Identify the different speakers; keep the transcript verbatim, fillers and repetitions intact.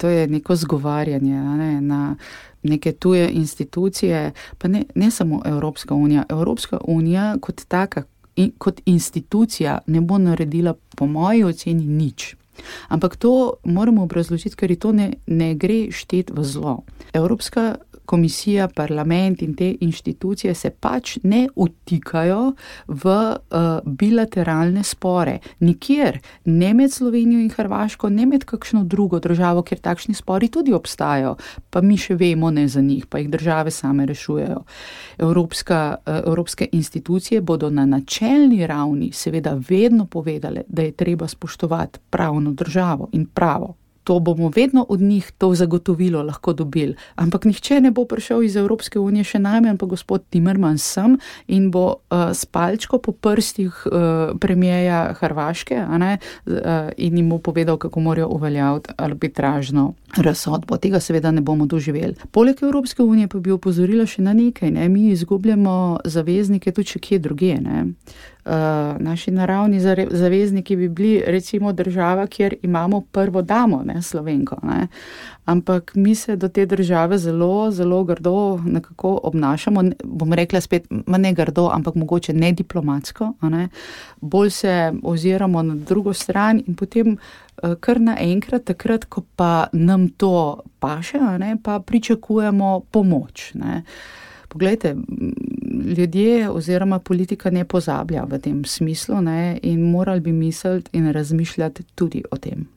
Speaker 1: to je neko zgovarjanje, ne, na neke tuje institucije, pa ne, ne samo Evropska unija. Evropska unija kot taka, in, kot institucija ne bo naredila po moji oceni nič. Ampak to moramo obrazložiti, ker to ne, ne gre štet v zlo. Evropska komisija, parlament in te inštitucije se pač ne vtikajo v uh, bilateralne spore. Nikjer, ne med Slovenijo in Hrvaško, ne med kakšno drugo državo, kjer takšni spori tudi obstajajo, pa mi še vemo ne za njih, pa jih države same rešujejo. Evropska, uh, evropske institucije bodo na načelni ravni seveda vedno povedale, da je treba spoštovati pravno državo in pravo. To bomo vedno od njih to zagotovilo lahko dobili. Ampak nihče ne bo prišel iz Evropske unije, še najmanj pa gospod Timmermans sem in bo uh, s palčko po prstih uh, premijeja Hrvaške, a ne, uh, in jim bo povedal, kako morajo uveljaviti arbitražno razsodbo. Tega seveda ne bomo doživeli. Poleg Evropske unije pa bi opozorila še na nekaj, ne, mi izgubljamo zaveznike tudi še kje drugje, ne. Uh, naši naravni zavezniki bi bili recimo država, kjer imamo prvo damo, ne, Slovenko, ne. Ampak mi se do te države zelo, zelo grdo nekako obnašamo, bom rekla spet, ma ne grdo, ampak mogoče ne diplomatsko, a ne. Bolj se oziramo na drugo stran in potem uh, kar naenkrat, takrat, ko pa nam to paše, a ne, pa pričakujemo pomoč, ne. Poglejte, ljudje oziroma politika ne pozablja v tem smislu, ne, in morali bi misliti in razmišljati tudi o tem.